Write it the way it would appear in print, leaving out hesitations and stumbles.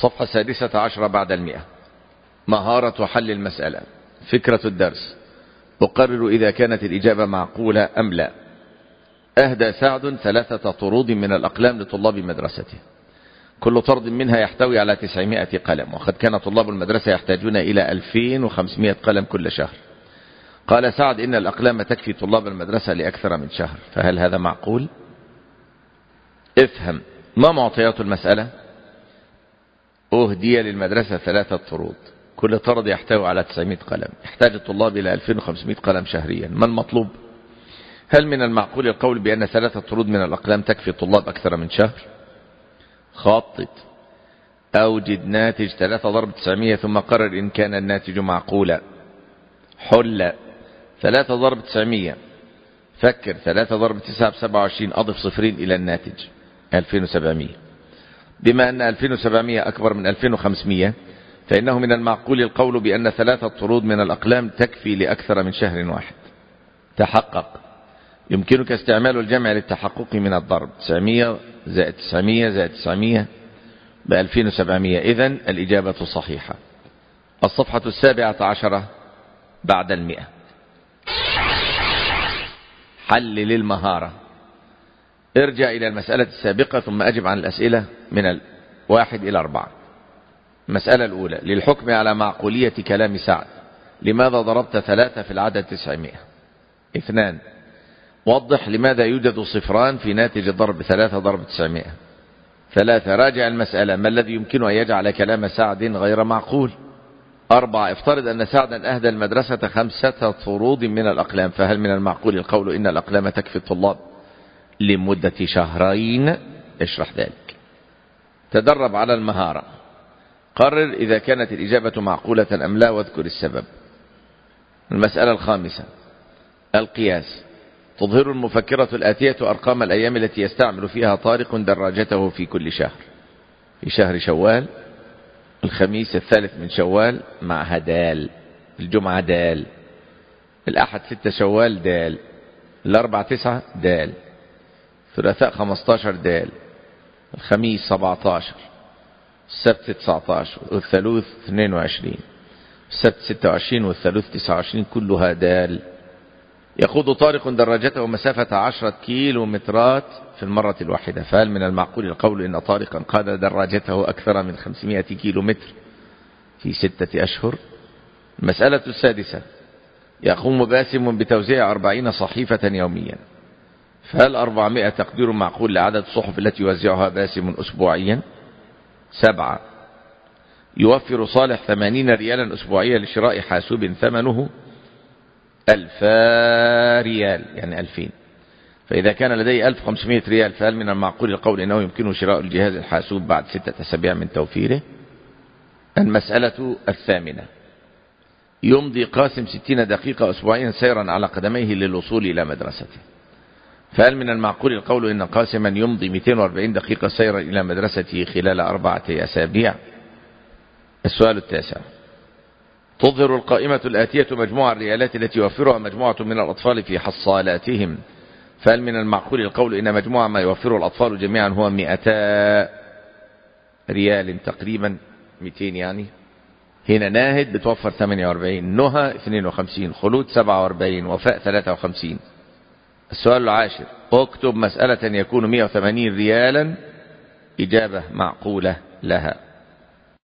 الصفحة 16 بعد 100. مهارة حل المسألة. فكرة الدرس: أقرر إذا كانت الإجابة معقولة أم لا. أهدى سعد 3 طرود من الأقلام لطلاب مدرسته، كل طرد منها يحتوي على 900 قلم، وقد كان طلاب المدرسة يحتاجون إلى 2500 قلم كل شهر. قال سعد إن الأقلام تكفي طلاب المدرسة لأكثر من شهر، فهل هذا معقول؟ افهم ما معطيات المسألة. أهدي للمدرسة 3 طرود، كل طرد يحتوي على 900 قلم، يحتاج الطلاب إلى 2500 قلم شهريا. ما المطلوب؟ هل من المعقول القول بأن 3 طرود من الأقلام تكفي طلاب أكثر من شهر؟ خطط. أوجد ناتج 3 ضرب 900 ثم قرر إن كان الناتج معقولا. حل 3 ضرب 900. فكر 3 ضرب 9 ب27، أضف صفرين إلى الناتج 2700. بما أن 2700 أكبر من 2500 فإنه من المعقول القول بأن 3 طرود من الأقلام تكفي لأكثر من شهر واحد. تحقق. يمكنك استعمال الجمع للتحقق من الضرب. 900 زائد 900 زائد 900 ب2700. إذن الإجابة صحيحة. الصفحة 17 بعد 100. حل للمهارة. ارجع إلى المسألة السابقة ثم أجب عن الأسئلة من 1 إلى 4. المسألة الأولى: للحكم على معقولية كلام سعد، لماذا ضربت 3 في العدد 900؟ 2. وضح لماذا يوجد صفران في ناتج ضرب 3 ضرب 900. 3. راجع المسألة، ما الذي يمكن أن يجعل كلام سعد غير معقول؟ 4. افترض أن سعدا أهدى المدرسة 5 طرود من الأقلام، فهل من المعقول القول إن الأقلام تكفي الطلاب لمدة شهرين؟ اشرح ذلك. تدرب على المهارة. قرر إذا كانت الإجابة معقولة أم لا واذكر السبب. المسألة الخامسة: القياس. تظهر المفكرة الآتية أرقام الأيام التي يستعمل فيها طارق دراجته في كل شهر. في شهر شوال: الخميس 3 من شوال معها دال، الجمعة دال، الأحد 6 شوال دال، الأربع 9 دال، الثلاثاء 15 دال، الخميس 17، السبت 19، والثلاث 22، السبت 26 والثلاث 29، كلها دال. يخوض طارق دراجته مسافة 10 كيلومترات في المرة الواحدة، فهل من المعقول القول إن طارقا قاد دراجته أكثر من 500 كيلومتر في 6 أشهر؟ المسألة السادسة: يقوم باسم بتوزيع 40 صحيفة يوميا، فهل 400 تقدير معقول لعدد الصحف التي يوزعها باسم أسبوعيا؟ 7. يوفر صالح 80 ريالا أسبوعيا لشراء حاسوب ثمنه 1000 ريال، يعني 2000، فإذا كان لديه 1500 ريال فهل من المعقول القول إنه يمكنه شراء الجهاز الحاسوب بعد 6 أسابيع من توفيره؟ المسألة الثامنة: يمضي قاسم 60 دقيقة أسبوعيا سيرا على قدميه للوصول إلى مدرسته، فهل من المعقول القول إن قاسما يمضي 240 دقيقة سيرا إلى مدرسته خلال 4 أسابيع؟ السؤال التاسع: تظهر القائمة الآتية مجموع الريالات التي يوفرها مجموعة من الأطفال في حصالاتهم، فهل من المعقول القول إن مجموع ما يوفره الأطفال جميعا هو 200 ريال تقريبا، 200 يعني. هنا ناهد بتوفر 48، نهى 52، خلود 47، وفاء 53. السؤال العاشر: اكتب مسألة يكون 180 ريالا إجابة معقولة لها.